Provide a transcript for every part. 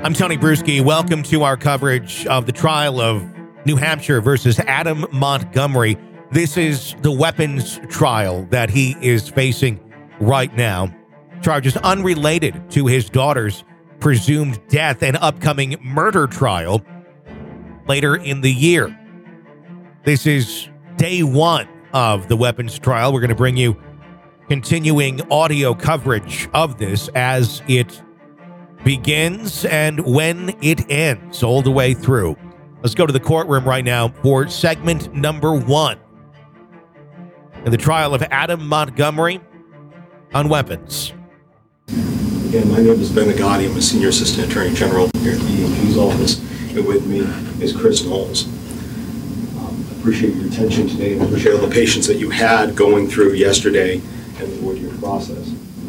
I'm Tony Bruschi. Welcome to our coverage of the trial of New Hampshire versus Adam Montgomery. This is the weapons trial that he is facing right now. Charges unrelated to his daughter's presumed death and upcoming murder trial later in the year. This is day one of the weapons trial. We're going to bring you continuing audio coverage of this as it begins and when it ends all the way through. Let's go to the courtroom right now for segment number one in the trial of Adam Montgomery on weapons. Again, my name is Ben Agati. I'm a Senior Assistant Attorney General here at the DA's office, and with me is Chris Knowles. I appreciate your attention today and I appreciate all the patience that you had going through yesterday and the voir dire process.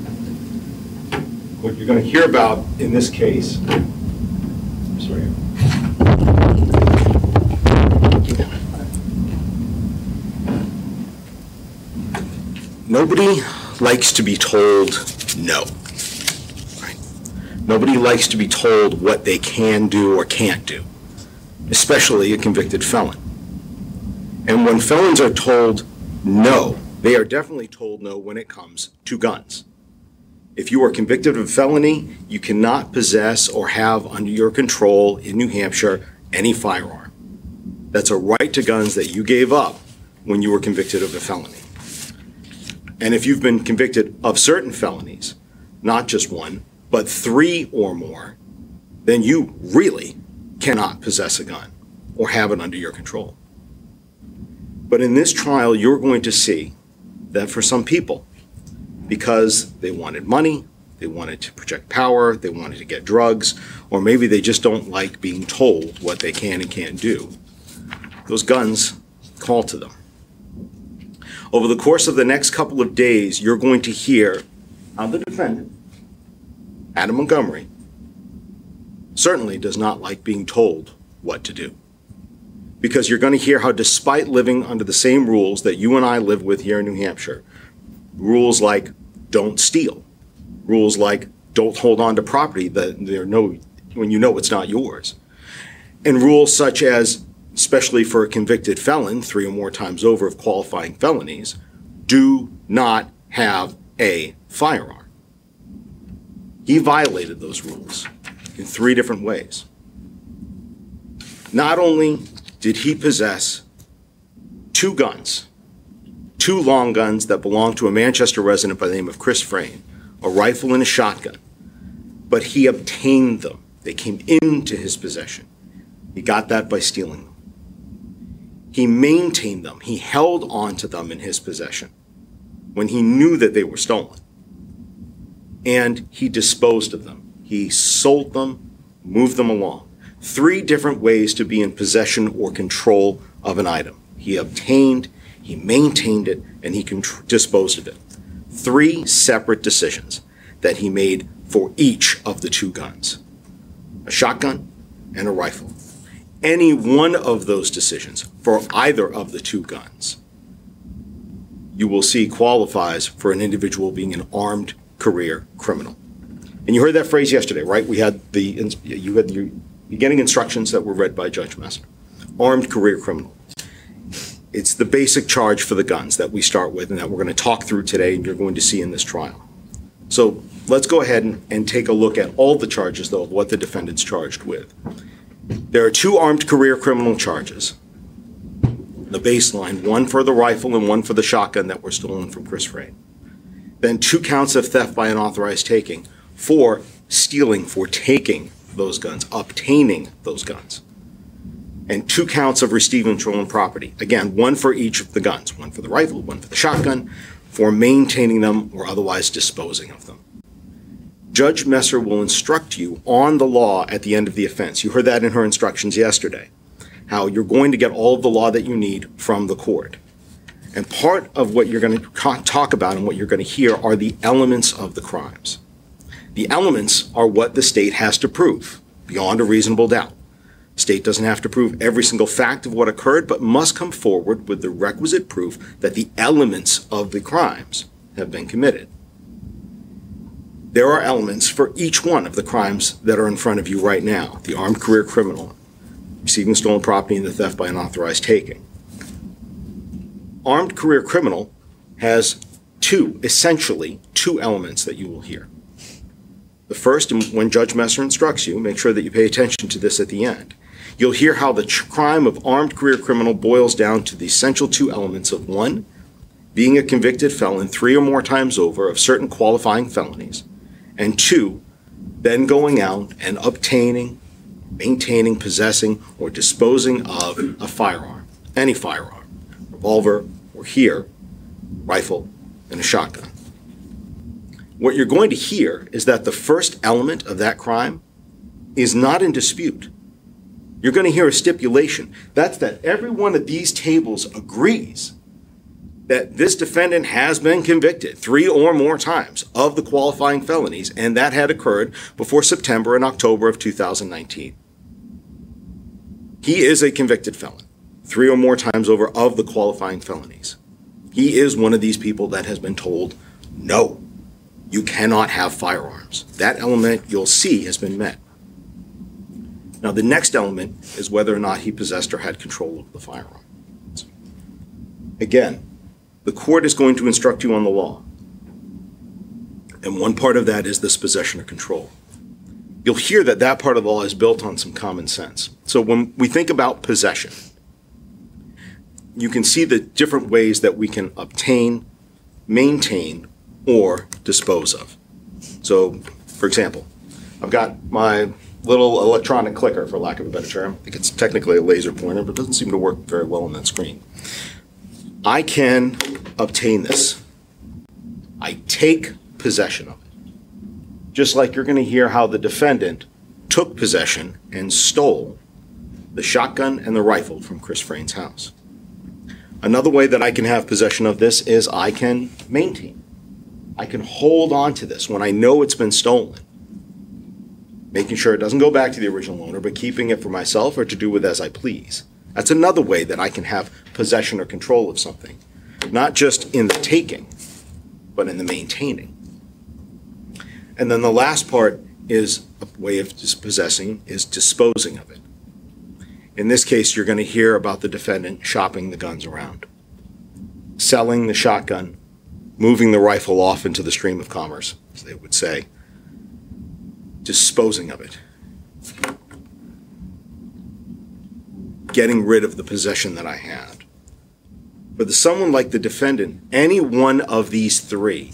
What you're going to hear about in this case, nobody likes to be told no. Right? Nobody likes to be told what they can do or can't do, especially a convicted felon. And when felons are told no, they are definitely told no when it comes to guns. If you are convicted of a felony, you cannot possess or have under your control in New Hampshire any firearm. That's a right to guns that you gave up when you were convicted of a felony. And if you've been convicted of certain felonies, not just one, but 3 or more, then you really cannot possess a gun or have it under your control. But in this trial, you're going to see that for some people, because they wanted money, they wanted to project power, they wanted to get drugs, or maybe they just don't like being told what they can and can't do, those guns call to them. Over the course of the next couple of days, you're going to hear how the defendant, Adam Montgomery, certainly does not like being told what to do. Because you're going to hear how, despite living under the same rules that you and I live with here in New Hampshire, rules like don't steal, rules like don't hold on to property that there no when you know it's not yours, and rules such as, especially for a convicted felon 3 or more times over of qualifying felonies, do not have a firearm. He violated those rules in 3 different ways. Not only did he possess 2 guns, 2 long guns that belonged to a Manchester resident by the name of Chris Frayne, a rifle and a shotgun, but he obtained them. They came into his possession. He got that by stealing them. He maintained them. He held on to them in his possession when he knew that they were stolen. And he disposed of them. He sold them, moved them along. 3 different ways to be in possession or control of an item. He obtained, he maintained it, and he disposed of it. 3 separate decisions that he made for each of the 2 guns, a shotgun and a rifle. Any one of those decisions for either of the 2 guns, you will see qualifies for an individual being an armed career criminal. And you heard that phrase yesterday, right? You had the beginning instructions that were read by Judge Messer. Armed career criminal. It's the basic charge for the guns that we start with and that we're going to talk through today and you're going to see in this trial. So let's go ahead and take a look at all the charges, though, of what the defendant's charged with. There are 2 armed career criminal charges. The baseline, 1 for the rifle and 1 for the shotgun that were stolen from Chris Frayne. Then 2 counts of theft by unauthorized taking, for stealing, for taking those guns, obtaining those guns. And 2 counts of receiving stolen property. Again, 1 for each of the guns, 1 for the rifle, 1 for the shotgun, for maintaining them or otherwise disposing of them. Judge Messer will instruct you on the law at the end of the offense. You heard that in her instructions yesterday, how you're going to get all of the law that you need from the court. And part of what you're going to talk about and what you're going to hear are the elements of the crimes. The elements are what the state has to prove, beyond a reasonable doubt. State doesn't have to prove every single fact of what occurred, but must come forward with the requisite proof that the elements of the crimes have been committed. There are elements for each one of the crimes that are in front of you right now. The armed career criminal, receiving stolen property, and the theft by unauthorized taking. Armed career criminal has essentially two elements that you will hear. The first, and when Judge Messer instructs you, make sure that you pay attention to this at the end. You'll hear how the crime of armed career criminal boils down to the essential two elements of one, being a convicted felon 3 or more times over of certain qualifying felonies, and two, then going out and obtaining, maintaining, possessing, or disposing of a firearm, any firearm, revolver, or here, rifle, and a shotgun. What you're going to hear is that the first element of that crime is not in dispute. You're going to hear a stipulation. That's that every one of these tables agrees that this defendant has been convicted 3 or more times of the qualifying felonies, and that had occurred before September and October of 2019. He is a convicted felon, 3 or more times over of the qualifying felonies. He is one of these people that has been told, no, you cannot have firearms. That element you'll see has been met. Now, the next element is whether or not he possessed or had control of the firearm. Again, the court is going to instruct you on the law. And one part of that is this possession or control. You'll hear that that part of the law is built on some common sense. So when we think about possession, you can see the different ways that we can obtain, maintain, or dispose of. So, for example, I've got my little electronic clicker, for lack of a better term. I think it's technically a laser pointer, but it doesn't seem to work very well on that screen. I can obtain this. I take possession of it. Just like you're going to hear how the defendant took possession and stole the shotgun and the rifle from Chris Frain's house. Another way that I can have possession of this is I can maintain. I can hold on to this when I know it's been stolen, making sure it doesn't go back to the original owner, but keeping it for myself or to do with as I please. That's another way that I can have possession or control of something, not just in the taking, but in the maintaining. And then the last part is a way of possessing is disposing of it. In this case, you're going to hear about the defendant shopping the guns around, selling the shotgun, moving the rifle off into the stream of commerce, as they would say, disposing of it, getting rid of the possession that I had. For someone like the defendant, any one of these three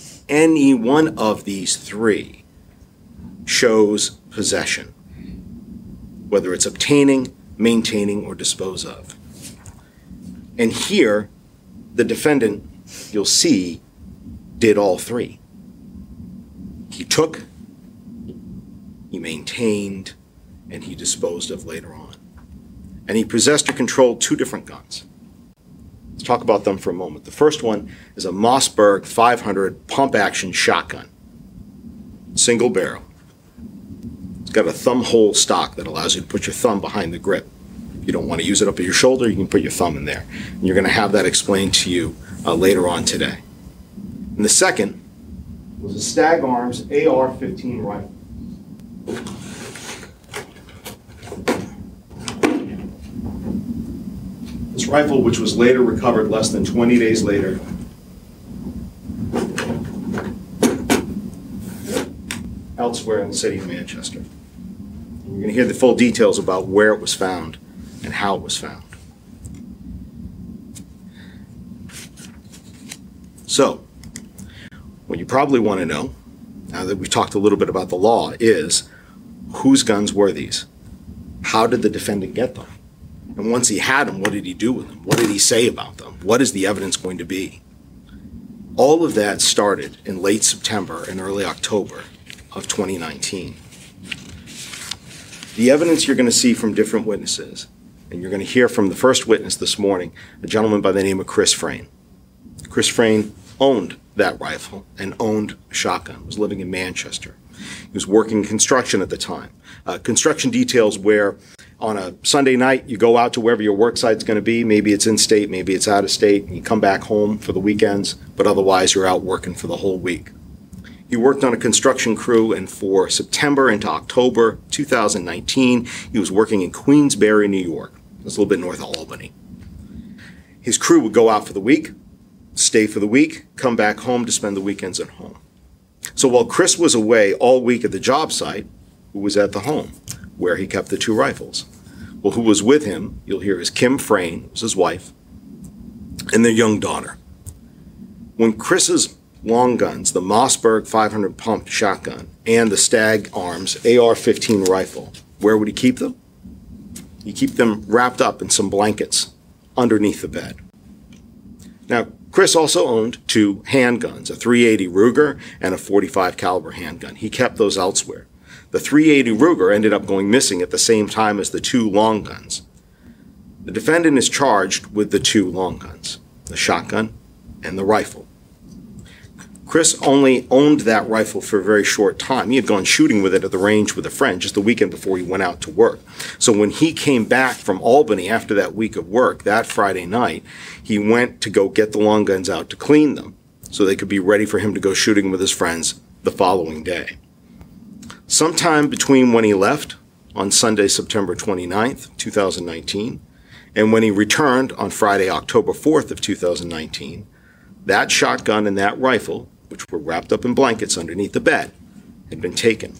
shows possession, whether it's obtaining, maintaining, or dispose of. And here, the defendant, you'll see, did all three. He took, he maintained, and he disposed of later on. And he possessed or controlled 2 different guns. Let's talk about them for a moment. The first one is a Mossberg 500 pump-action shotgun, single barrel. It's got a thumb hole stock that allows you to put your thumb behind the grip. If you don't want to use it up at your shoulder, you can put your thumb in there. And you're going to have that explained to you later on today. And the second was a Stag Arms AR-15 rifle. This rifle, which was later recovered less than 20 days later, elsewhere in the city of Manchester. And you're going to hear the full details about where it was found and how it was found. So, what you probably want to know, now that we've talked a little bit about the law, is whose guns were these? How did the defendant get them? And once he had them, what did he do with them? What did he say about them? What is the evidence going to be? All of that started in late September and early October of 2019. The evidence you're going to see from different witnesses, and you're going to hear from the first witness this morning, a gentleman by the name of Chris Frain. Chris Frain owned that rifle and owned a shotgun, was living in Manchester. He was working construction at the time. Construction details where on a Sunday night, you go out to wherever your work site's going to be. Maybe it's in state, maybe it's out of state, and you come back home for the weekends, but otherwise you're out working for the whole week. He worked on a construction crew, and for September into October 2019, he was working in Queensbury, New York. That's a little bit north of Albany. His crew would go out for the week, stay for the week, come back home to spend the weekends at home. So while Chris was away all week at the job site, who was at the home, where he kept the 2 rifles? Well, who was with him, you'll hear, is Kim Frayne, who was his wife, and their young daughter. When Chris's long guns, the Mossberg 500 pump shotgun and the Stag Arms AR-15 rifle, where would he keep them? He'd keep them wrapped up in some blankets underneath the bed. Now, Chris also owned 2 handguns, a .380 Ruger and a .45 caliber handgun. He kept those elsewhere. The .380 Ruger ended up going missing at the same time as the 2 long guns. The defendant is charged with the 2 long guns, the shotgun and the rifle. Chris only owned that rifle for a very short time. He had gone shooting with it at the range with a friend just the weekend before he went out to work. So when he came back from Albany after that week of work, that Friday night, he went to go get the long guns out to clean them so they could be ready for him to go shooting with his friends the following day. Sometime between when he left on Sunday, September 29th, 2019, and when he returned on Friday, October 4th of 2019, that shotgun and that rifle, which were wrapped up in blankets underneath the bed, had been taken.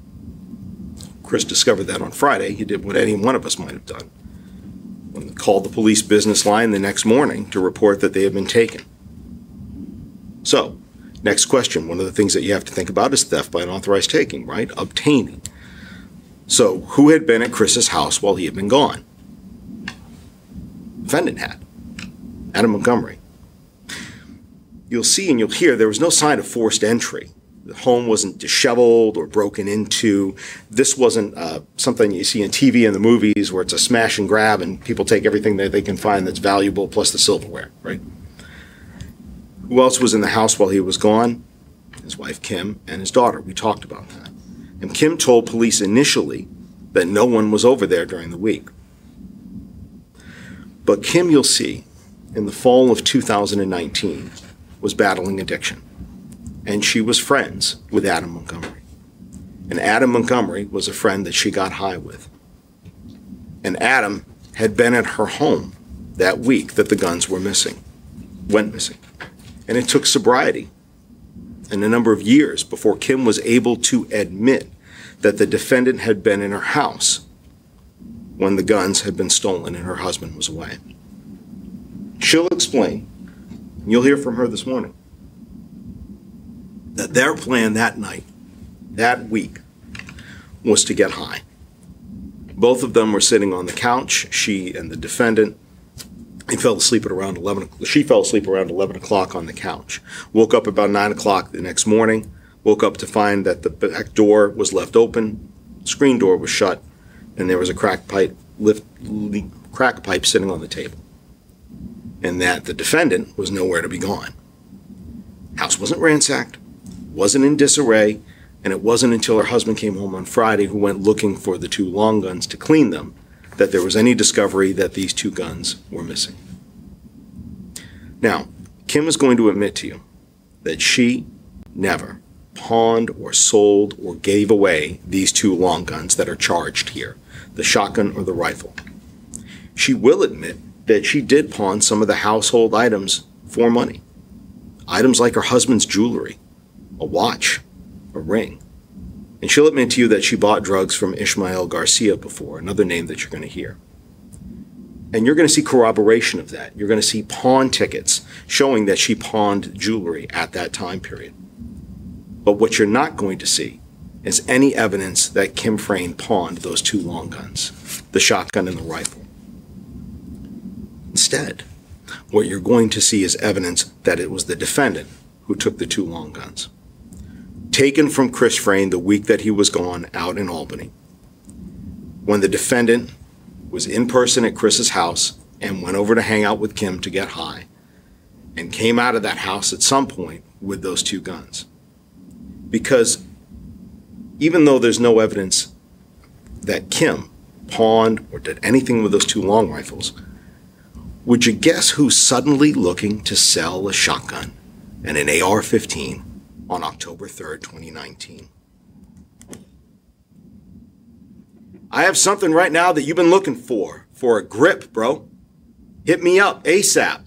Chris discovered that on Friday. He did what any one of us might have done. When he called the police business line the next morning to report that they had been taken. So, next question. One of the things that you have to think about is theft by unauthorized taking, right? Obtaining. So, who had been at Chris's house while he had been gone? Defendant had. Adam Montgomery. You'll see and you'll hear there was no sign of forced entry. The home wasn't disheveled or broken into. This wasn't something you see in TV and the movies where it's a smash and grab and people take everything that they can find that's valuable plus the silverware, right? Who else was in the house while he was gone? His wife, Kim, and his daughter. We talked about that. And Kim told police initially that no one was over there during the week. But Kim, you'll see, in the fall of 2019, was battling addiction. And she was friends with Adam Montgomery. And Adam Montgomery was a friend that she got high with. And Adam had been at her home that week that the guns went missing. And it took sobriety and a number of years before Kim was able to admit that the defendant had been in her house when the guns had been stolen and her husband was away. She'll explain, and you'll hear from her this morning, that their plan that night, that week, was to get high. Both of them were sitting on the couch, she and the defendant. She fell asleep around 11 o'clock on the couch. Woke up about 9 o'clock the next morning. Woke up to find that the back door was left open, screen door was shut, and there was a crack pipe sitting on the table. And that the defendant was nowhere to be gone. House wasn't ransacked, wasn't in disarray, and it wasn't until her husband came home on Friday, who went looking for the 2 long guns to clean them, that there was any discovery that these 2 guns were missing. Now, Kim is going to admit to you that she never pawned or sold or gave away these 2 long guns that are charged here, the shotgun or the rifle. She will admit that she did pawn some of the household items for money. Items like her husband's jewelry, a watch, a ring. And she'll admit to you that she bought drugs from Ishmael Garcia before, another name that you're going to hear. And you're going to see corroboration of that. You're going to see pawn tickets showing that she pawned jewelry at that time period. But what you're not going to see is any evidence that Kim Frayne pawned those 2 long guns, the shotgun and the rifle. Instead, what you're going to see is evidence that it was the defendant who took the 2 long guns, taken from Chris Frayne the week that he was gone out in Albany, when the defendant was in person at Chris's house and went over to hang out with Kim to get high, and came out of that house at some point with those 2 guns. Because even though there's no evidence that Kim pawned or did anything with those 2 long rifles, would you guess who's suddenly looking to sell a shotgun and an AR-15 on October 3rd, 2019. I have something right now that you've been looking for a grip, bro. Hit me up ASAP.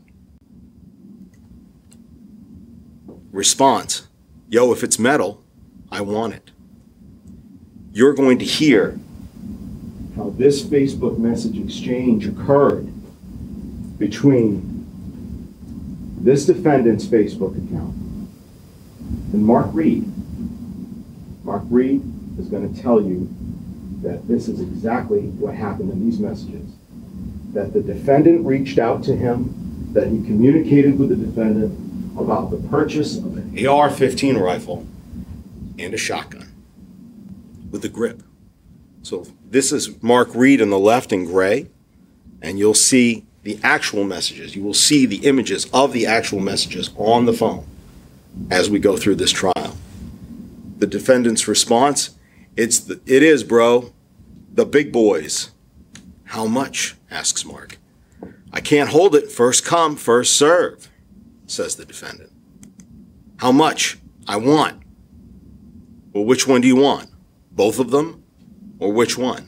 Response, yo, if it's metal, I want it. You're going to hear how this Facebook message exchange occurred between this defendant's Facebook account and Mark Reed. Mark Reed is going to tell you that this is exactly what happened in these messages. That the defendant reached out to him, that he communicated with the defendant about the purchase of an AR-15 rifle and a shotgun with a grip. So this is Mark Reed on the left in gray, and you'll see the actual messages. You will see the images of the actual messages on the phone as we go through this trial. The defendant's response, it is, bro, the big boys. How much? Asks Mark. I can't hold it. First come, first serve, says the defendant. How much? I want. Well, which one do you want? Both of them? Or which one?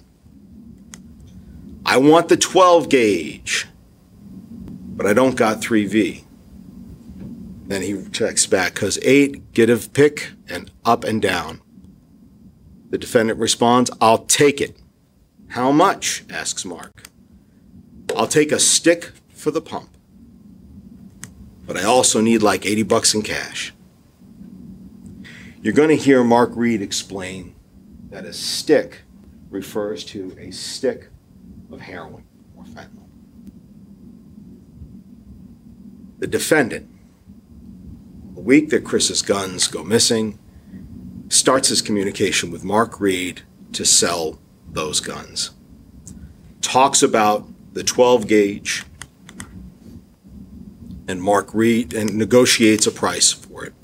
I want the 12 gauge, but I don't got 3V. Then he texts back, cause 8, get a pick, and up and down. The defendant responds, I'll take it. How much? Asks Mark. I'll take a stick for the pump, but I also need like $80 in cash. You're going to hear Mark Reed explain that a stick refers to a stick of heroin or fentanyl. The defendant, a week that Chris's guns go missing, starts his communication with Mark Reed to sell those guns. Talks about the 12 gauge, and Mark Reed and negotiates a price for it.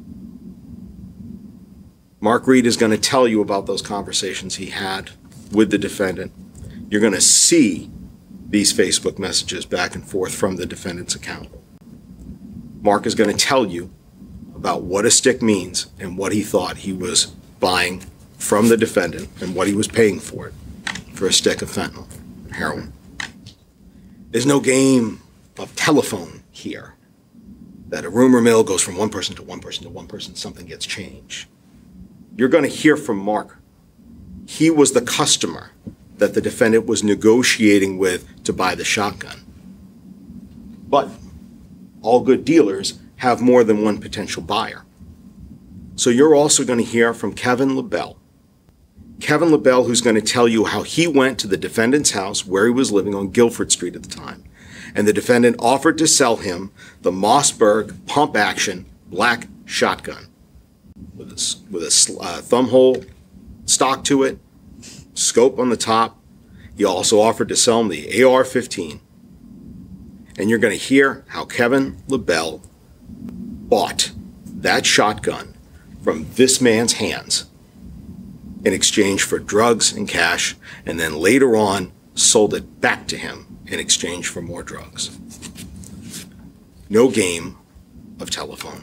Mark Reed is going to tell you about those conversations he had with the defendant. You're going to see these Facebook messages back and forth from the defendant's account. Mark is going to tell you about what a stick means and what he thought he was buying from the defendant and what he was paying for it, for a stick of fentanyl and heroin. There's no game of telephone here, that a rumor mill goes from one person to one person to one person, something gets changed. You're going to hear from Mark. He was the customer that the defendant was negotiating with to buy the shotgun. But all good dealers have more than one potential buyer. So you're also going to hear from Kevin LaBelle. Kevin LaBelle, who's going to tell you how he went to the defendant's house where he was living on Guilford Street at the time, and the defendant offered to sell him the Mossberg pump-action black shotgun with a thumb hole stock to it, scope on the top. He also offered to sell him the AR-15. And you're going to hear how Kevin LaBelle bought that shotgun from this man's hands in exchange for drugs and cash, and then later on sold it back to him in exchange for more drugs. No game of telephone.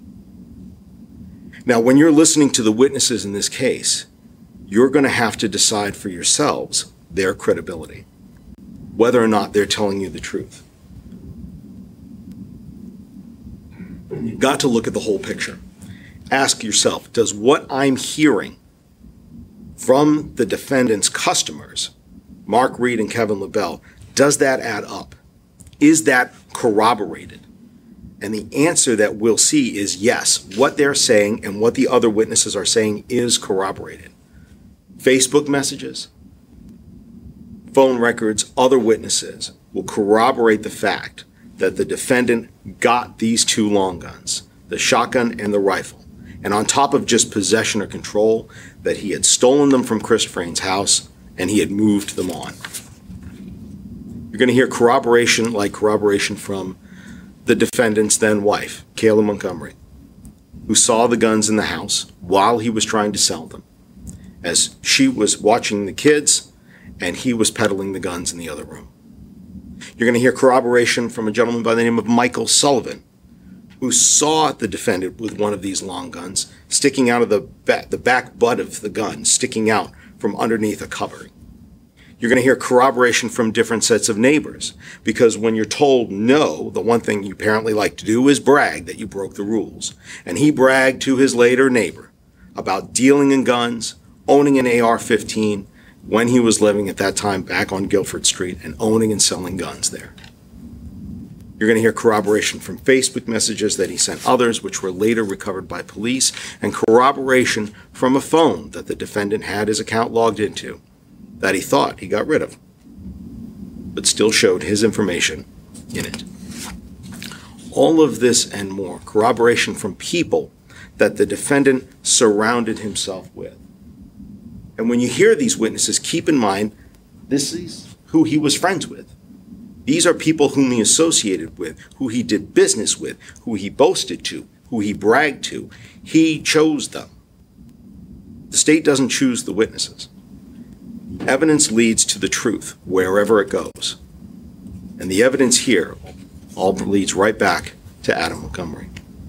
Now, when you're listening to the witnesses in this case, you're going to have to decide for yourselves their credibility, whether or not they're telling you the truth. You've got to look at the whole picture. Ask yourself, does what I'm hearing from the defendant's customers, Mark Reed and Kevin LaBelle, does that add up? Is that corroborated? And the answer that we'll see is yes. What they're saying and what the other witnesses are saying is corroborated. Facebook messages, phone records, other witnesses will corroborate the fact that the defendant got these two long guns, the shotgun and the rifle, and on top of just possession or control, that he had stolen them from Chris Frayne's house and he had moved them on. You're going to hear corroboration like corroboration from the defendant's then wife, Kayla Montgomery, who saw the guns in the house while he was trying to sell them, as she was watching the kids and he was peddling the guns in the other room. You're going to hear corroboration from a gentleman by the name of Michael Sullivan, who saw the defendant with one of these long guns sticking out of the back butt of the gun, sticking out from underneath a covering. You're going to hear corroboration from different sets of neighbors, because when you're told no, the one thing you apparently like to do is brag that you broke the rules. And he bragged to his later neighbor about dealing in guns, owning an AR-15 when he was living at that time back on Guilford Street, and owning and selling guns there. You're going to hear corroboration from Facebook messages that he sent others, which were later recovered by police, and corroboration from a phone that the defendant had his account logged into that he thought he got rid of, but still showed his information in it. All of this and more, corroboration from people that the defendant surrounded himself with. And when you hear these witnesses, keep in mind, this is who he was friends with. These are people whom he associated with, who he did business with, who he boasted to, who he bragged to. He chose them. The state doesn't choose the witnesses. Evidence leads to the truth wherever it goes. And the evidence here all leads right back to Adam Montgomery.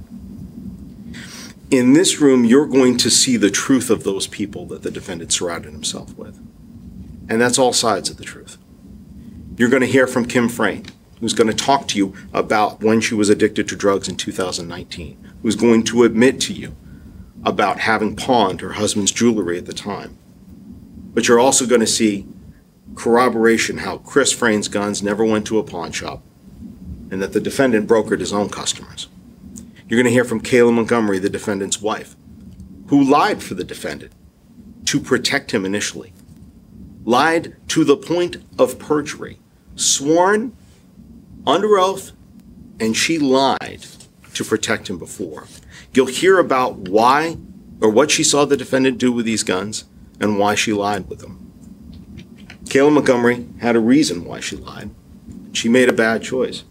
In this room, you're going to see the truth of those people that the defendant surrounded himself with. And that's all sides of the truth. You're going to hear from Kim Frayne, who's going to talk to you about when she was addicted to drugs in 2019, who's going to admit to you about having pawned her husband's jewelry at the time. But you're also going to see corroboration how Chris Frayne's guns never went to a pawn shop, and that the defendant brokered his own customers. You're going to hear from Kayla Montgomery, the defendant's wife, who lied for the defendant to protect him initially. Lied to the point of perjury, sworn under oath, and she lied to protect him before. You'll hear about why or what she saw the defendant do with these guns and why she lied with them. Kayla Montgomery had a reason why she lied. She made a bad choice,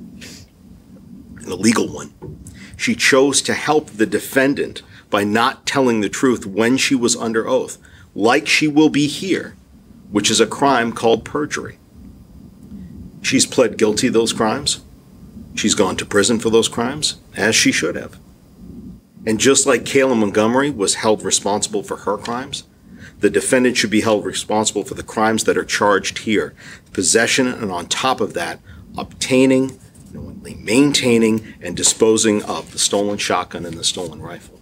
an illegal one. She chose to help the defendant by not telling the truth when she was under oath, like she will be here, which is a crime called perjury. She's pled guilty to those crimes. She's gone to prison for those crimes, as she should have. And just like Kayla Montgomery was held responsible for her crimes, the defendant should be held responsible for the crimes that are charged here. Possession, and on top of that, obtaining, knowingly maintaining, and disposing of the stolen shotgun and the stolen rifle.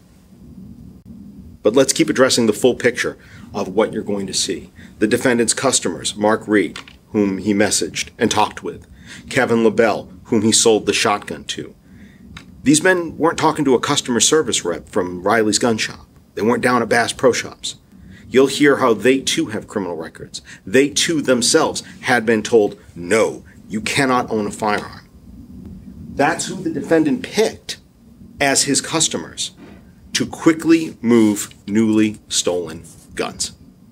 But let's keep addressing the full picture of what you're going to see. The defendant's customers, Mark Reed, whom he messaged and talked with, Kevin LaBelle, whom he sold the shotgun to. These men weren't talking to a customer service rep from Riley's gun shop. They weren't down at Bass Pro Shops. You'll hear how they too have criminal records. They too themselves had been told, no, you cannot own a firearm. That's who the defendant picked as his customers to quickly move newly stolen guns.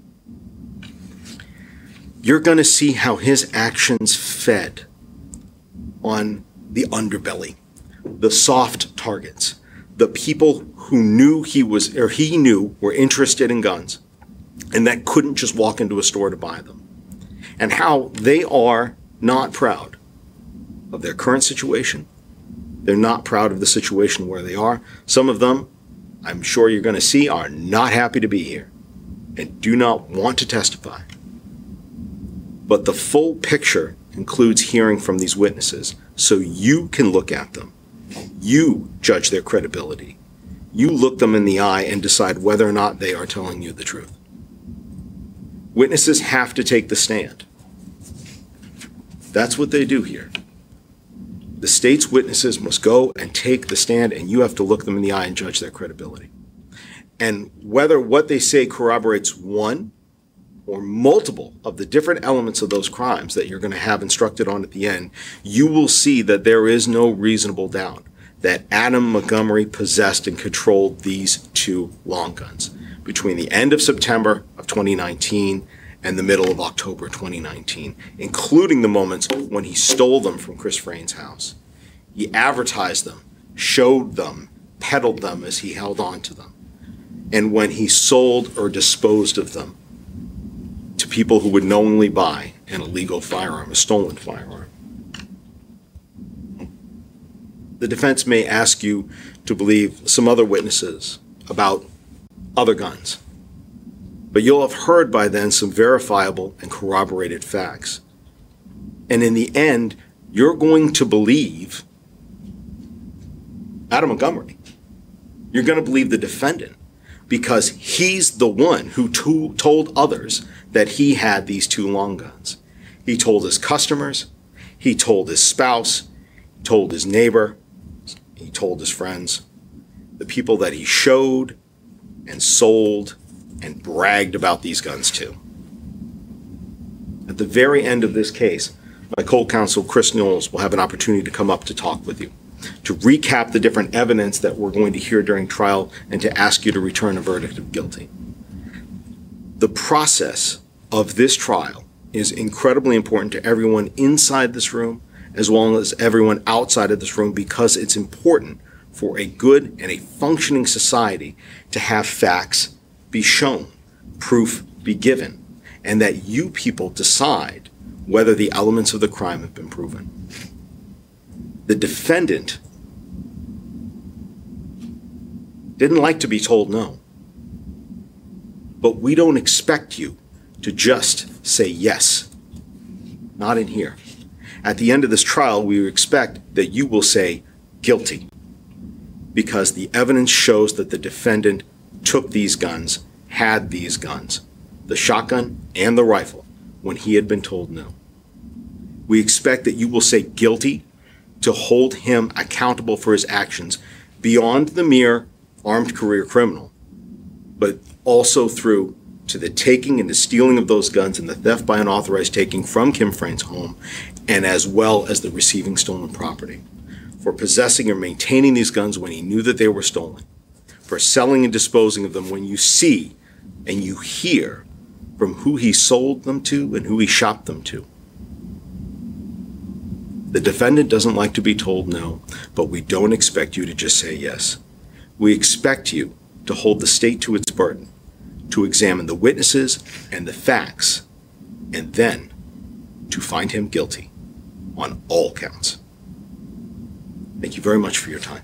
You're going to see how his actions fed on the underbelly, the soft targets, the people who knew he knew were interested in guns and that couldn't just walk into a store to buy them, and how they are not proud of their current situation. They're not proud of the situation where they are. Some of them, I'm sure you're going to see, are not happy to be here and do not want to testify. But the full picture includes hearing from these witnesses so you can look at them. You judge their credibility. You look them in the eye and decide whether or not they are telling you the truth. Witnesses have to take the stand. That's what they do here. The state's witnesses must go and take the stand, and you have to look them in the eye and judge their credibility. And whether what they say corroborates one or multiple of the different elements of those crimes that you're going to have instructed on at the end, you will see that there is no reasonable doubt that Adam Montgomery possessed and controlled these two long guns between the end of September of 2019 and the middle of October 2019, including the moments when he stole them from Chris Frayne's house. He advertised them, showed them, peddled them as he held on to them, and when he sold or disposed of them to people who would knowingly buy an illegal firearm, a stolen firearm. the defense may ask you to believe some other witnesses about other guns. But you'll have heard by then some verifiable and corroborated facts. And in the end, you're going to believe Adam Montgomery. You're going to believe the defendant because he's the one who told others that he had these two long guns. He told his customers, he told his spouse, he told his neighbor, he told his friends, the people that he showed and sold and bragged about these guns to. At the very end of this case, my co-counsel Chris Knowles will have an opportunity to come up to talk with you, to recap the different evidence that we're going to hear during trial and to ask you to return a verdict of guilty. The process of this trial is incredibly important to everyone inside this room as well as everyone outside of this room because it's important for a good and a functioning society to have facts be shown, proof be given, and that you people decide whether the elements of the crime have been proven. The defendant didn't like to be told no, but we don't expect you to just say yes. Not in here. At the end of this trial, we expect that you will say guilty because the evidence shows that the defendant took these guns, had these guns, the shotgun and the rifle, when he had been told no. We expect that you will say guilty to hold him accountable for his actions beyond the mere armed career criminal, but also through to the taking and the stealing of those guns and the theft by unauthorized taking from Kim Frane's home, and as well as the receiving stolen property, for possessing or maintaining these guns when he knew that they were stolen, for selling and disposing of them when you see and you hear from who he sold them to and who he shopped them to. The defendant doesn't like to be told no, but we don't expect you to just say yes. We expect you to hold the state to its burden, to examine the witnesses and the facts, and then to find him guilty on all counts. Thank you very much for your time.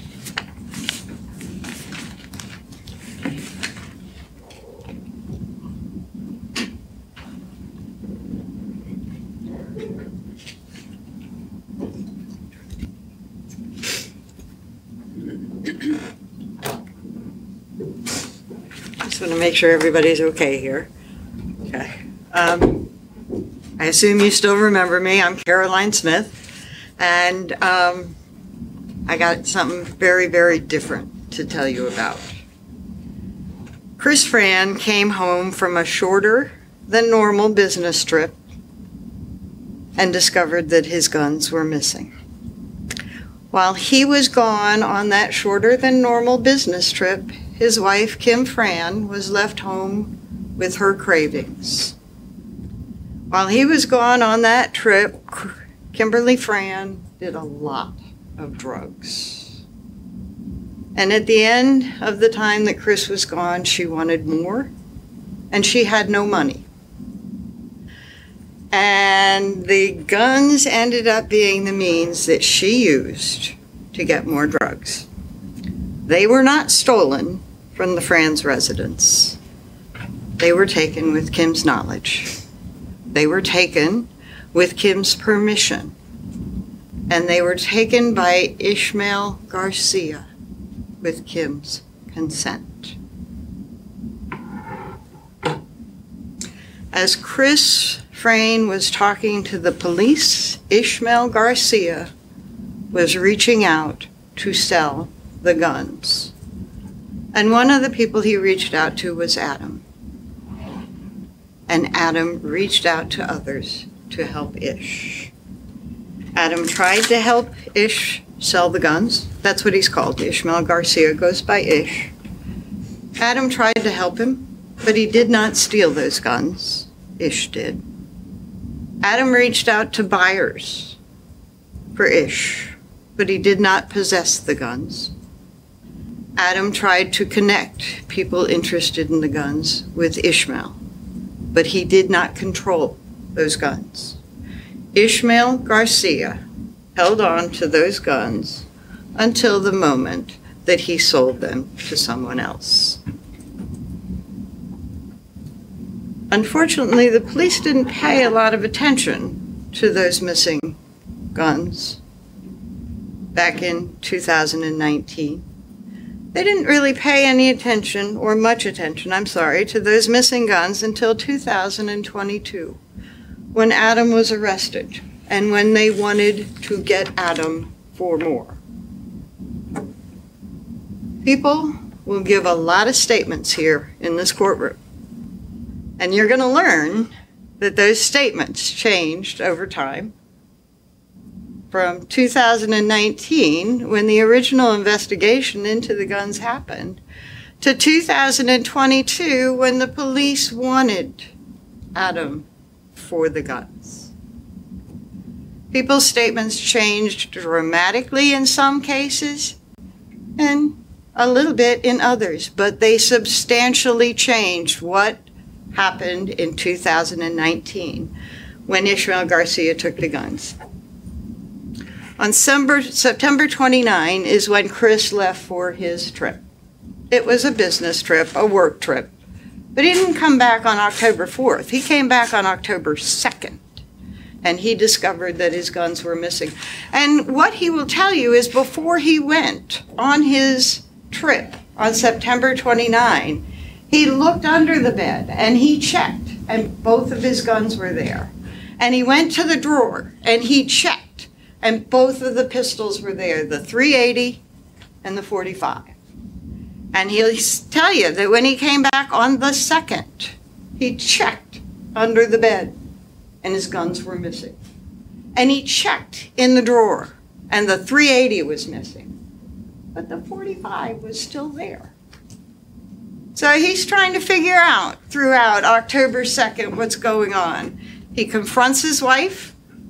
Just want to make sure everybody's okay here. Okay. I assume you still remember me. I'm Caroline Smith, and I got something very, very different to tell you about. Chris Frane came home from a shorter than normal business trip and discovered that his guns were missing. While he was gone on that shorter than normal business trip, his wife, Kim Frane, was left home with her cravings. While he was gone on that trip, Kimberly Frane did a lot of drugs. And at the end of the time that Chris was gone, she wanted more, and she had no money. And the guns ended up being the means that she used to get more drugs. They were not stolen from the Frane's residence. They were taken with Kim's knowledge. They were taken with Kim's permission. And they were taken by Ishmael Garcia with Kim's consent. As Chris Frane was talking to the police, Ishmael Garcia was reaching out to sell the guns. And one of the people he reached out to was Adam. And Adam reached out to others to help Ish. Adam tried to help Ish sell the guns. That's what he's called. Ishmael Garcia goes by Ish. Adam tried to help him, but he did not steal those guns. Ish did. Adam reached out to buyers for Ish, but he did not possess the guns. Adam tried to connect people interested in the guns with Ishmael, but he did not control those guns. Ishmael Garcia held on to those guns until the moment that he sold them to someone else. Unfortunately, the police didn't pay a lot of attention to those missing guns back in 2019. They didn't really pay any attention, or much attention, to those missing guns until 2022, when Adam was arrested and when they wanted to get Adam for more. People will give a lot of statements here in this courtroom, and you're going to learn that those statements changed over time. From 2019, when the original investigation into the guns happened, to 2022, when the police wanted Adam for the guns. People's statements changed dramatically in some cases and a little bit in others, but they substantially changed what happened in 2019 when Ishmael Garcia took the guns. On September 29 is when Chris left for his trip. It was a business trip, a work trip, but he didn't come back on October 4th. He came back on October 2nd, and he discovered that his guns were missing. And what he will tell you is before he went on his trip on September 29, he looked under the bed and he checked, and both of his guns were there. And he went to the drawer and he checked, and both of the pistols were there, the .380 and the .45. And he'll tell you that when he came back on the 2nd, he checked under the bed and his guns were missing. And he checked in the drawer and the .380 was missing, but the .45 was still there. So he's trying to figure out throughout October 2nd what's going on. He confronts his wife.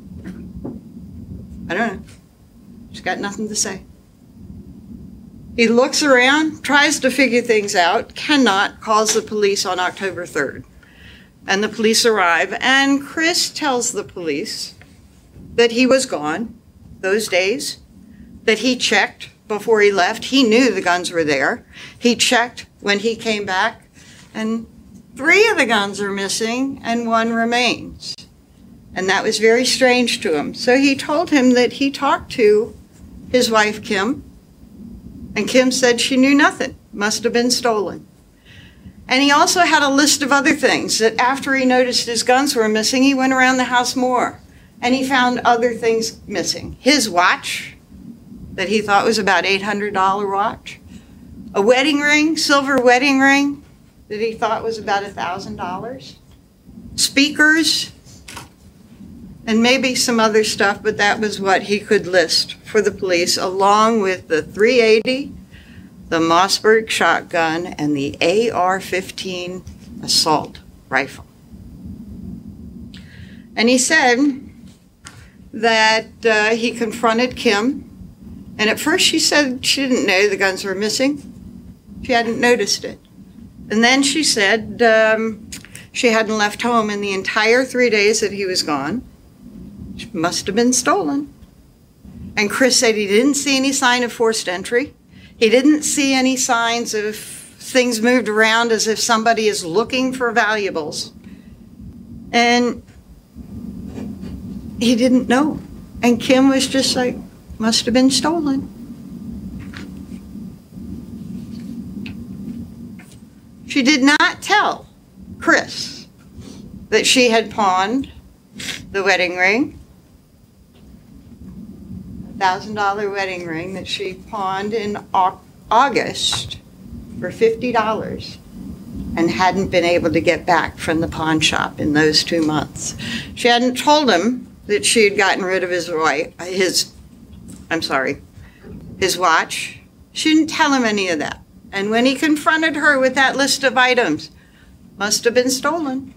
I don't know. She's got nothing to say. He looks around, tries to figure things out, cannot, calls the police on October 3rd. And the police arrive, and Chris tells the police that he was gone those days, that he checked before he left. He knew the guns were there. He checked when he came back, and 3 of the guns are missing, and 1 remains. And that was very strange to him. So he told him that he talked to his wife, Kim, and Kim said she knew nothing, must have been stolen. And he also had a list of other things that after he noticed his guns were missing, he went around the house more, and he found other things missing. His watch, that he thought was about $800 watch, a wedding ring, silver wedding ring, that he thought was about $1,000, speakers, and maybe some other stuff, but that was what he could list for the police, along with the .380, the Mossberg shotgun, and the AR-15 assault rifle. And he said that he confronted Kim, and at first she said she didn't know the guns were missing. She hadn't noticed it. And then she said she hadn't left home in the entire 3 days that he was gone. It must have been stolen. And Chris said he didn't see any sign of forced entry. He didn't see any signs of things moved around as if somebody is looking for valuables. And he didn't know. And Kim was just like, must have been stolen. She did not tell Chris that she had pawned the wedding ring, $1,000 wedding ring that she pawned in August for $50 and hadn't been able to get back from the pawn shop in those 2 months. She hadn't told him that she had gotten rid of his watch. She didn't tell him any of that. And when he confronted her with that list of items, must have been stolen.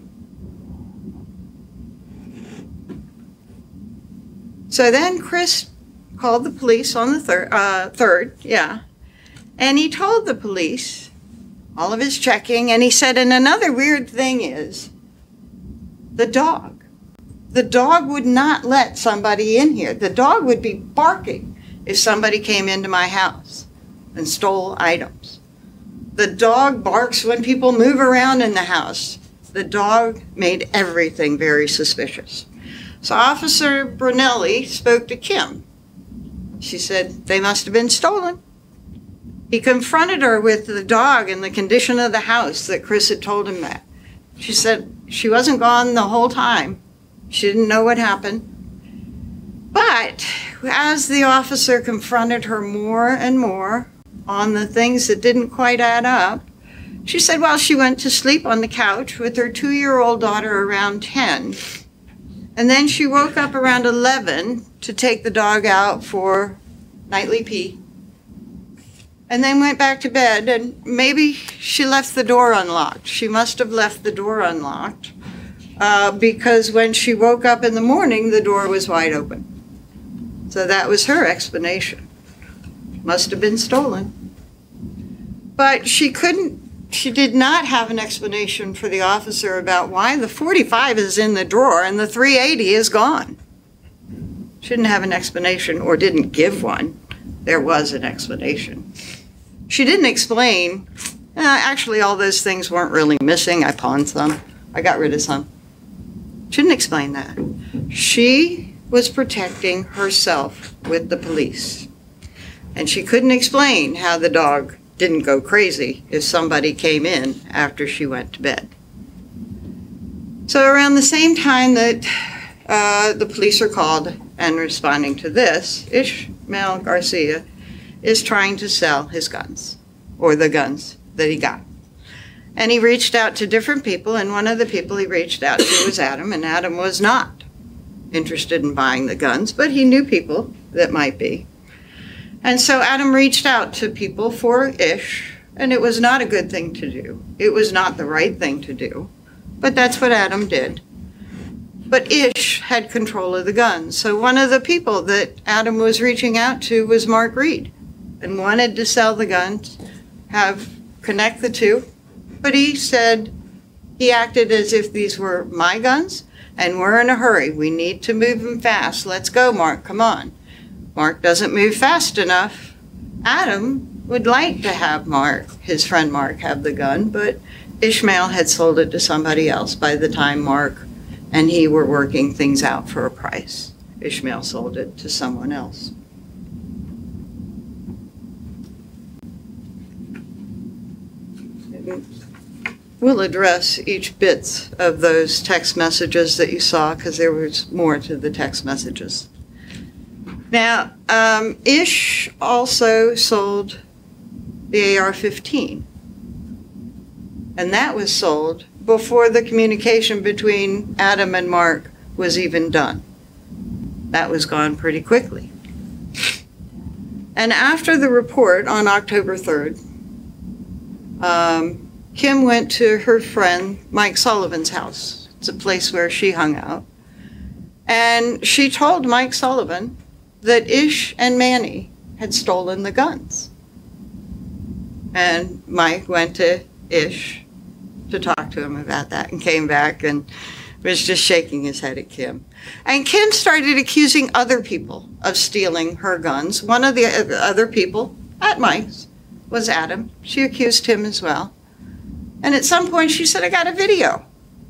So then Chris called the police on the third, and he told the police all of his checking, and he said, and another weird thing is, the dog would not let somebody in here. The dog would be barking if somebody came into my house and stole items. The dog barks when people move around in the house. The dog made everything very suspicious. So Officer Brunelli spoke to Kim. She said they must have been stolen. He confronted her with the dog and the condition of the house that Chris had told him that. She said she wasn't gone the whole time. She didn't know what happened. But as the officer confronted her more and more on the things that didn't quite add up, she said, well, she went to sleep on the couch with her 2-year-old daughter around 10. And then she woke up around 11 to take the dog out for nightly pee. And then went back to bed, and maybe she left the door unlocked. She must have left the door unlocked because when she woke up in the morning, the door was wide open. So that was her explanation. Must have been stolen. But she did not have an explanation for the officer about why the .45 is in the drawer and the .380 is gone. She didn't have an explanation, or didn't give one. There was an explanation. She didn't explain, actually all those things weren't really missing. I pawned some. I got rid of some. She didn't explain that. She was protecting herself with the police. And she couldn't explain how the dog didn't go crazy if somebody came in after she went to bed. So around the same time that the police are called and responding to this, Ishmael Garcia is trying to sell his guns, or the guns that he got. And he reached out to different people, and one of the people he reached out to was Adam, and Adam was not interested in buying the guns, but he knew people that might be. And so Adam reached out to people for Ish, and it was not a good thing to do. It was not the right thing to do, but that's what Adam did. But Ish had control of the guns. So one of the people that Adam was reaching out to was Mark Reed, and wanted to sell the guns, connect the two. But he said he acted as if these were my guns, and we're in a hurry. We need to move them fast. Let's go, Mark, come on. Mark doesn't move fast enough. Adam would like to have Mark, his friend Mark, have the gun, but Ishmael had sold it to somebody else by the time Mark and he were working things out for a price. Ishmael sold it to someone else. We'll address each bit of those text messages that you saw, because there was more to the text messages. Now, Ish also sold the AR-15, and that was sold before the communication between Adam and Mark was even done. That was gone pretty quickly. And after the report on October 3rd, Kim went to her friend Mike Sullivan's house. It's a place where she hung out. And she told Mike Sullivan that Ish and Manny had stolen the guns. And Mike went to Ish to talk to him about that and came back and was just shaking his head at Kim. And Kim started accusing other people of stealing her guns. One of the other people at Mike's was Adam. She accused him as well. And at some point she said, I got a video.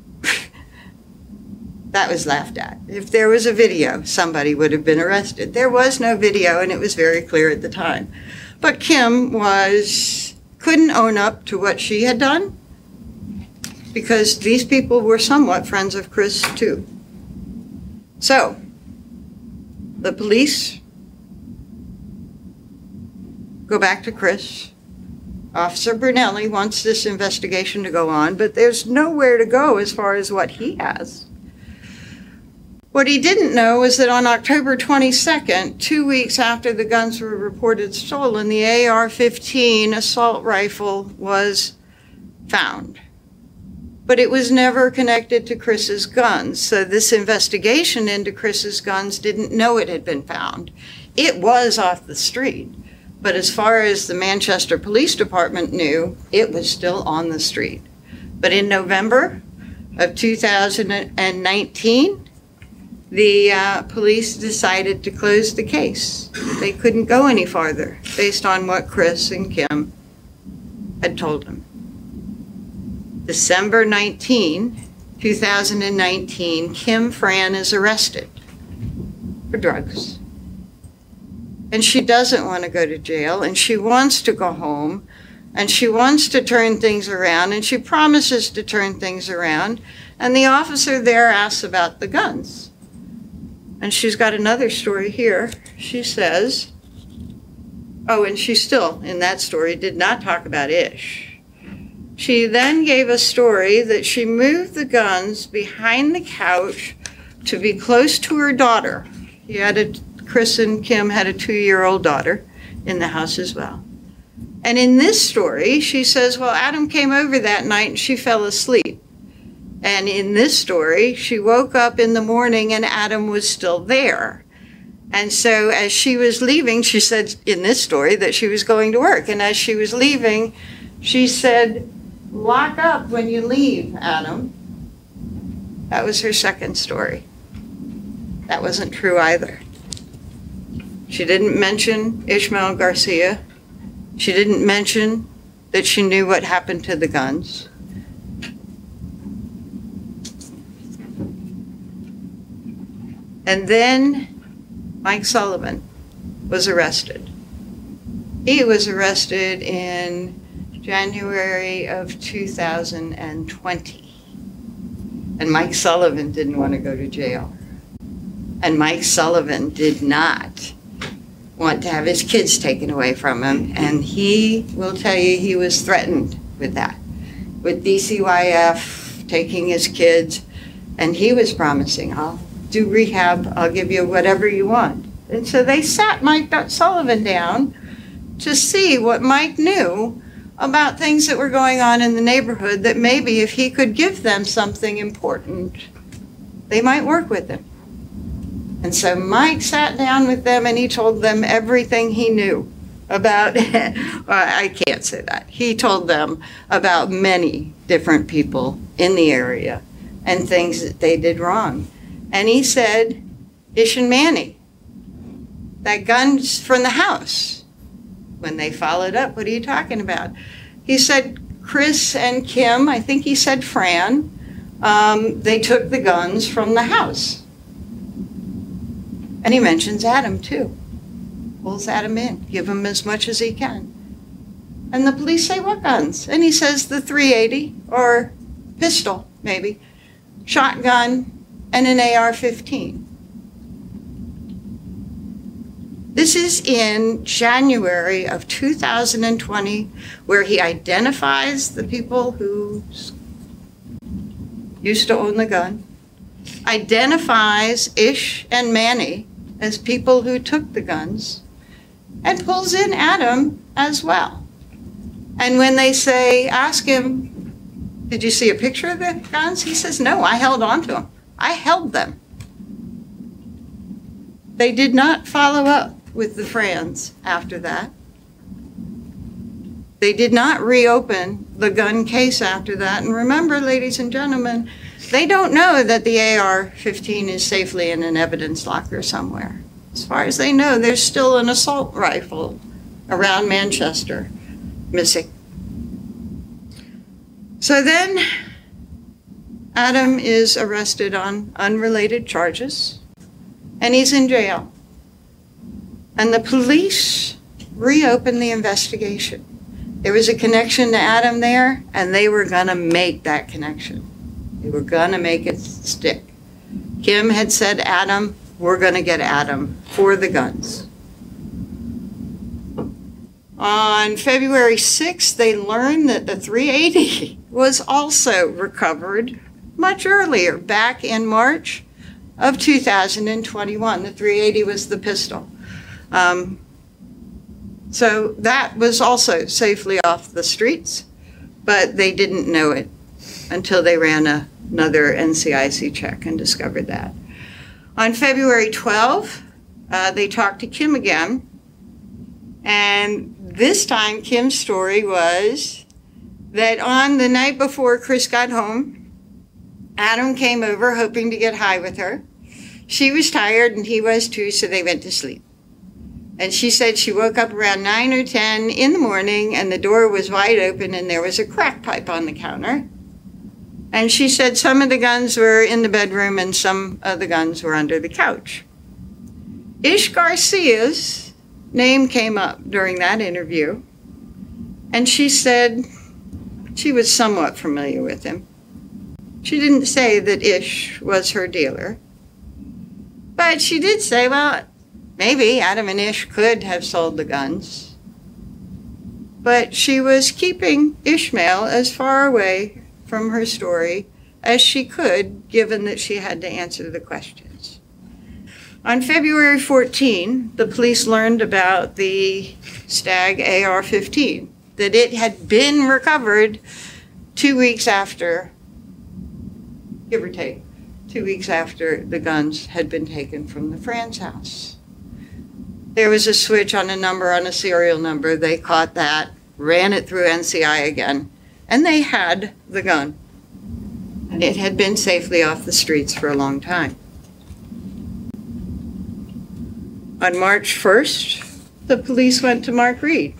That was laughed at. If there was a video, somebody would have been arrested. There was no video, and it was very clear at the time. But Kim couldn't own up to what she had done, because these people were somewhat friends of Chris too. So, the police go back to Chris. Officer Brunelli wants this investigation to go on, but there's nowhere to go as far as what he has. What he didn't know was that on October 22nd, 2 weeks after the guns were reported stolen, the AR-15 assault rifle was found. But it was never connected to Chris's guns, so this investigation into Chris's guns didn't know it had been found. It was off the street, but as far as the Manchester Police Department knew, it was still on the street. But in November of 2019, the police decided to close the case. They couldn't go any farther based on what Chris and Kim had told them. December 19, 2019, Kim Fran is arrested for drugs. And she doesn't want to go to jail, and she wants to go home, and she wants to turn things around, and she promises to turn things around. And the officer there asks about the guns. And she's got another story here. She says, oh, and she still, in that story, did not talk about Ish. She then gave a story that she moved the guns behind the couch to be close to her daughter. Chris and Kim had a 2-year-old daughter in the house as well. And in this story, she says, well, Adam came over that night and she fell asleep. And in this story, she woke up in the morning and Adam was still there. And so as she was leaving, she said in this story that she was going to work. And as she was leaving, she said, lock up when you leave, Adam. That was her second story. That wasn't true either. She didn't mention Ishmael Garcia. She didn't mention that she knew what happened to the guns. And then Mike Sullivan was arrested. He was arrested in January of 2020. And Mike Sullivan didn't want to go to jail. And Mike Sullivan did not want to have his kids taken away from him. And he will tell you he was threatened with that, with DCYF taking his kids. And he was promising, I'll do rehab, I'll give you whatever you want. And so they sat Mike Sullivan down to see what Mike knew about things that were going on in the neighborhood, that maybe if he could give them something important, they might work with him. And so Mike sat down with them and he told them everything he knew about, I can't say that. He told them about many different people in the area and things that they did wrong. And he said, Ish and Manny, that gun's from the house. When they followed up, what are you talking about? He said, Chris and Kim, I think he said Fran, they took the guns from the house. And he mentions Adam too. Pulls Adam in, give him as much as he can. And the police say, what guns? And he says the .380 or pistol, maybe, shotgun, and an AR-15. This is in January of 2020, where he identifies the people who used to own the gun, identifies Ish and Manny as people who took the guns, and pulls in Adam as well. And when they ask him, did you see a picture of the guns? He says, no, I held on to them. I held them. They did not follow up with the Frans after that. They did not reopen the gun case after that. And remember, ladies and gentlemen, they don't know that the AR-15 is safely in an evidence locker somewhere. As far as they know, there's still an assault rifle around Manchester missing. So then Adam is arrested on unrelated charges, and he's in jail. And the police reopened the investigation. There was a connection to Adam there, and they were going to make that connection. They were going to make it stick. Kim had said, Adam, we're going to get Adam for the guns. On February 6th, they learned that the .380 was also recovered much earlier, back in March of 2021. The .380 was the pistol. So that was also safely off the streets, but they didn't know it until they ran another NCIC check and discovered that. On February 12th, they talked to Kim again, and this time Kim's story was that on the night before Chris got home, Adam came over hoping to get high with her. She was tired and he was too, so they went to sleep. And she said she woke up around 9 or 10 in the morning and the door was wide open and there was a crack pipe on the counter. And she said some of the guns were in the bedroom and some of the guns were under the couch. Ish Garcia's name came up during that interview, and she said she was somewhat familiar with him. She didn't say that Ish was her dealer, but she did say, well, maybe Adam and Ish could have sold the guns. But she was keeping Ishmael as far away from her story as she could, given that she had to answer the questions. On February 14, the police learned about the Stag AR-15, that it had been recovered 2 weeks after, give or take, 2 weeks after the guns had been taken from the Franz house. There was a switch on a number, on a serial number. They caught that, ran it through NCI again, and they had the gun. And it had been safely off the streets for a long time. On March 1st, the police went to Mark Reed.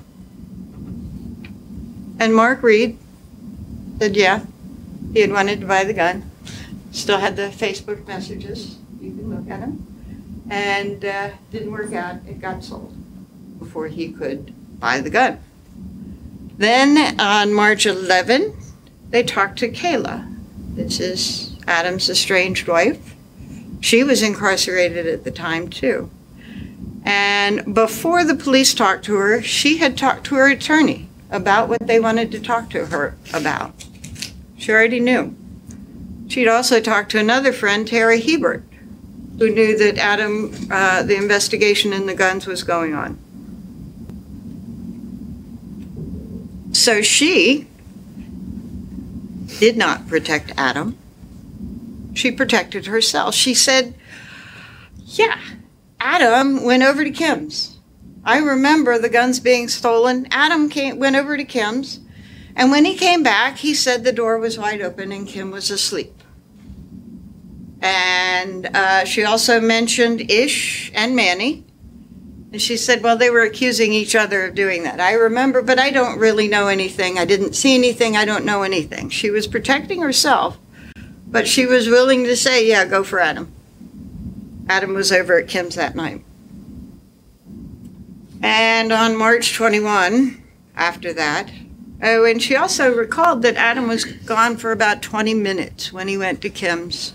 And Mark Reed said, yeah, he had wanted to buy the gun. Still had the Facebook messages. You can look at them. And didn't work out. It got sold before he could buy the gun. Then on March 11, they talked to Kayla. This is Adam's estranged wife. She was incarcerated at the time, too. And before the police talked to her, she had talked to her attorney about what they wanted to talk to her about. She already knew. She'd also talked to another friend, Terry Hebert, who knew that Adam, the investigation in the guns was going on. So she did not protect Adam. She protected herself. She said, yeah, Adam went over to Kim's. I remember the guns being stolen. Adam went over to Kim's, and when he came back, he said the door was wide open and Kim was asleep. And she also mentioned Ish and Manny. And she said, well, they were accusing each other of doing that. I remember, but I don't really know anything. I didn't see anything. I don't know anything. She was protecting herself, but she was willing to say, yeah, go for Adam. Adam was over at Kim's that night. And on March 21, after that, oh, and she also recalled that Adam was gone for about 20 minutes when he went to Kim's.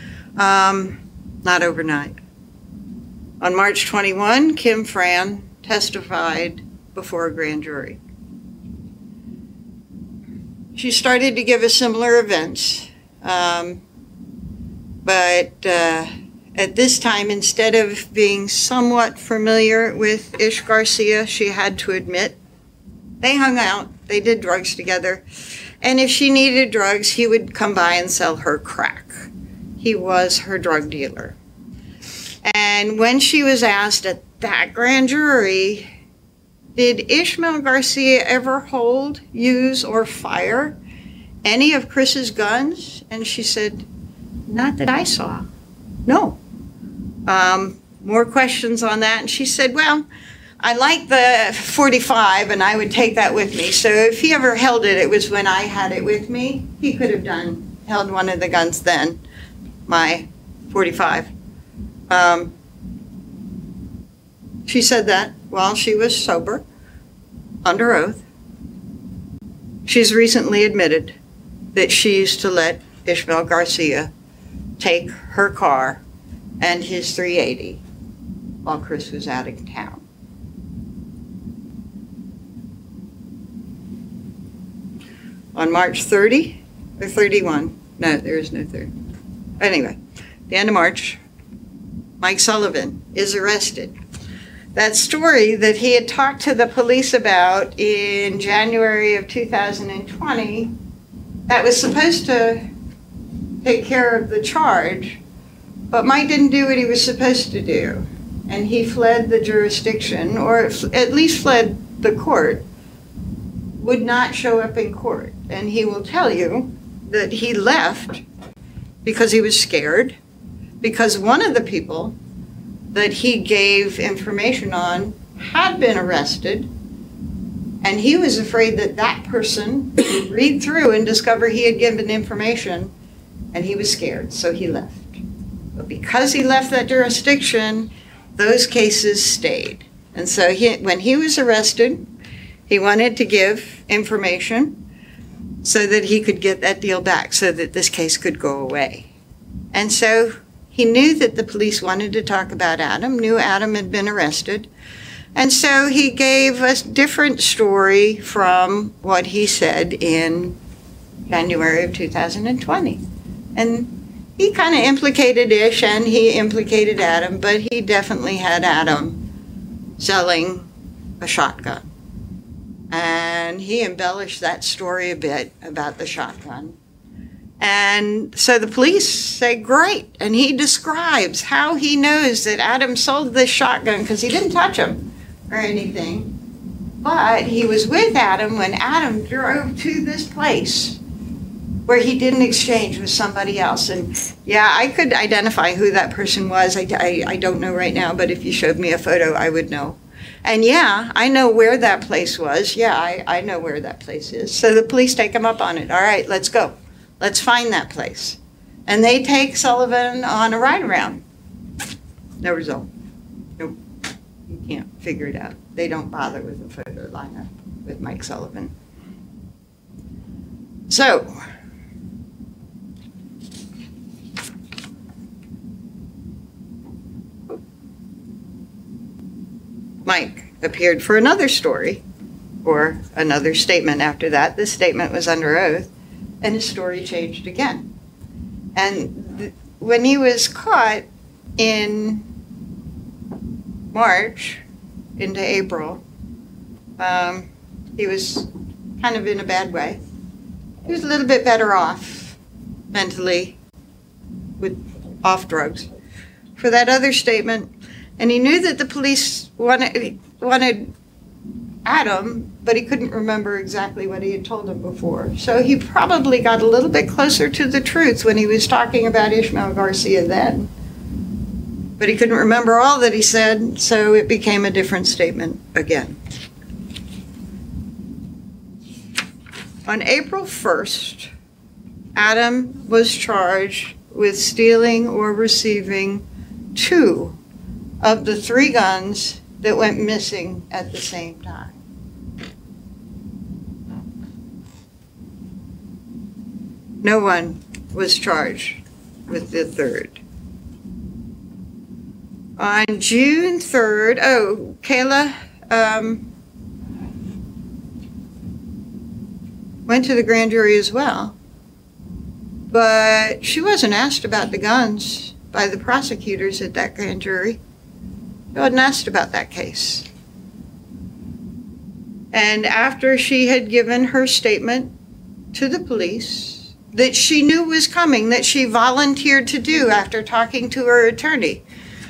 Not overnight. On March 21, Kim Fran testified before a grand jury. She started to give us similar events, but at this time, instead of being somewhat familiar with Ish Garcia, she had to admit they hung out, they did drugs together, and if she needed drugs, he would come by and sell her crack. He was her drug dealer. And when she was asked at that grand jury, did Ishmael Garcia ever hold, use, or fire any of Chris's guns? And she said, not that I saw. No. More questions on that. And she said, well, I like the .45 and I would take that with me. So if he ever held it, it was when I had it with me. He could have held one of the guns then, my .45. She said that while she was sober, under oath. She's recently admitted that she used to let Ishmael Garcia take her car and his .380 while Chris was out of town. On March 30 or 31, no, there is no 30. Anyway, the end of March, Mike Sullivan is arrested. That story that he had talked to the police about in January of 2020, that was supposed to take care of the charge, but Mike didn't do what he was supposed to do. And he fled the jurisdiction, or at least fled the court, would not show up in court. And he will tell you that he left because he was scared, because one of the people that he gave information on had been arrested, and he was afraid that that person would read through and discover he had given information, and he was scared, so he left. But because he left that jurisdiction, those cases stayed. And so when he was arrested, he wanted to give information so that he could get that deal back, so that this case could go away. And so he knew that the police wanted to talk about Adam, knew Adam had been arrested, and so he gave a different story from what he said in January of 2020. And he kind of implicated Ish, and he implicated Adam, but he definitely had Adam selling a shotgun. And he embellished that story a bit about the shotgun. And so the police say, great. And he describes how he knows that Adam sold this shotgun, because he didn't touch him or anything. But he was with Adam when Adam drove to this place where he did an exchange with somebody else. And yeah, I could identify who that person was. I don't know right now, but if you showed me a photo, I would know. And yeah, I know where that place was. Yeah, I know where that place is. So the police take him up on it. All right, let's go. Let's find that place. And they take Sullivan on a ride around. No result. Nope. You can't figure it out. They don't bother with a photo lineup with Mike Sullivan. So, Mike appeared for another story, or another statement after that. This statement was under oath, and his story changed again. And when he was caught in March into April, he was kind of in a bad way. He was a little bit better off mentally, off drugs, for that other statement. And he knew that the police wanted Adam, but he couldn't remember exactly what he had told them before. So he probably got a little bit closer to the truth when he was talking about Ishmael Garcia then. But he couldn't remember all that he said, so it became a different statement again. On April 1st, Adam was charged with stealing or receiving 2 of the 3 guns that went missing at the same time. No one was charged with the 3rd. On June 3rd, Kayla went to the grand jury as well, but she wasn't asked about the guns by the prosecutors at that grand jury. She wasn't asked about that case. And after she had given her statement to the police that she knew was coming, that she volunteered to do after talking to her attorney,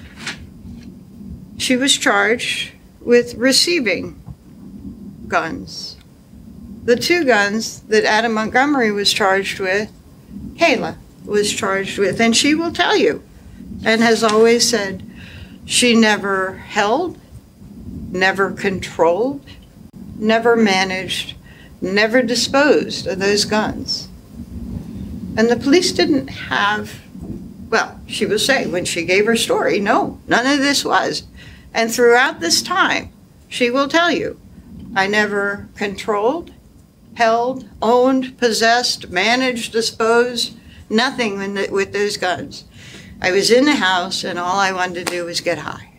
she was charged with receiving guns. The 2 guns that Adam Montgomery was charged with, Kayla was charged with. And she will tell you, and has always said, she never held, never controlled, never managed, never disposed of those guns. And the police didn't have, well, she will say when she gave her story, no, none of this was. And throughout this time, she will tell you, I never controlled, held, owned, possessed, managed, disposed, nothing with those guns. I was in the house and all I wanted to do was get high.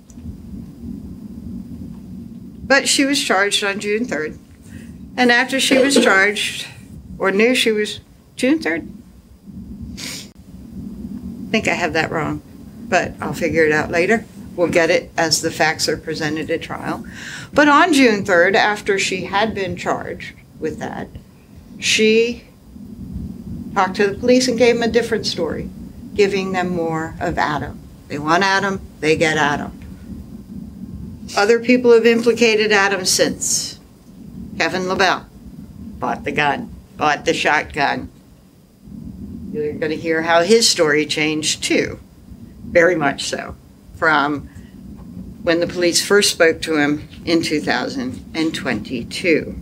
But she was charged on June 3rd. And after she was charged, or knew she was June 3rd? I think I have that wrong, but I'll figure it out later. We'll get it as the facts are presented at trial. But on June 3rd, after she had been charged with that, she talked to the police and gave them a different story, giving them more of Adam. They want Adam, they get Adam. Other people have implicated Adam since. Kevin LaBelle bought the gun, bought the shotgun. You're going to hear how his story changed too. very much so, from when the police first spoke to him in 2022.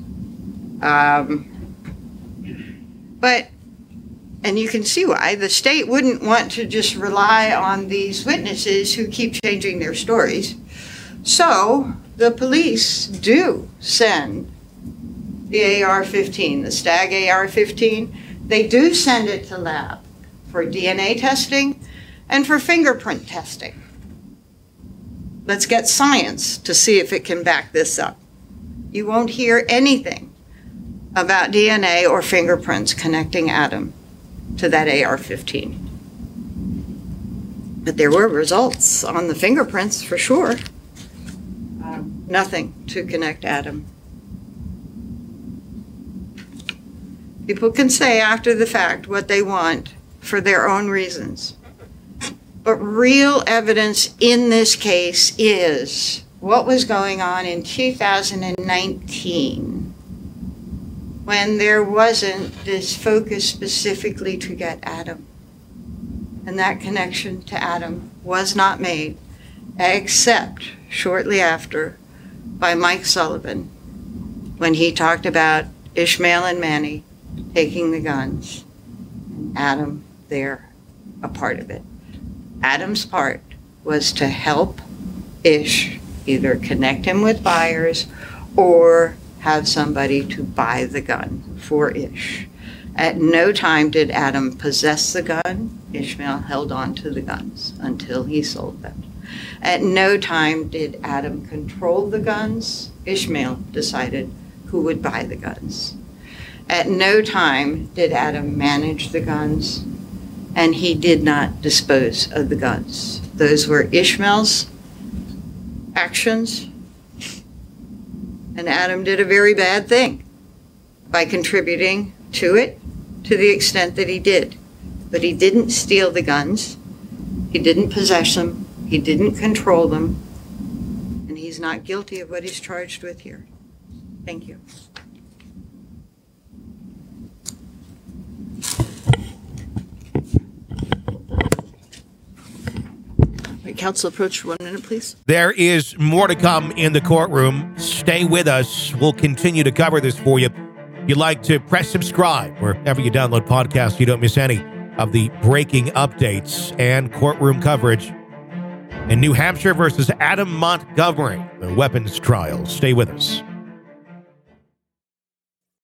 And you can see why the state wouldn't want to just rely on these witnesses who keep changing their stories. So the police do send the AR-15, the STAG AR-15. They do send it to lab for DNA testing and for fingerprint testing. Let's get science to see if it can back this up. You won't hear anything about DNA or fingerprints connecting Adam to that AR-15. But there were results on the fingerprints for sure. Nothing to connect Adam. People can say after the fact what they want for their own reasons. But real evidence in this case is what was going on in 2019 when there wasn't this focus specifically to get Adam. And that connection to Adam was not made except shortly after by Mike Sullivan when he talked about Ishmael and Manny taking the guns, and Adam there, a part of it. Adam's part was to help Ish either connect him with buyers or have somebody to buy the gun for Ish. At no time did Adam possess the gun. Ishmael held on to the guns until he sold them. At no time did Adam control the guns. Ishmael decided who would buy the guns. At no time did Adam manage the guns, and he did not dispose of the guns. Those were Ishmael's actions, and Adam did a very bad thing by contributing to it to the extent that he did. But he didn't steal the guns, he didn't possess them, he didn't control them, and he's not guilty of what he's charged with here. Thank you. Council approach, 1 minute, please. There is more to come in the courtroom. Stay with us. We'll continue to cover this for you. If you'd like to press subscribe wherever you download podcasts, you don't miss any of the breaking updates and courtroom coverage in New Hampshire versus Adam Montgomery, the weapons trial. Stay with us.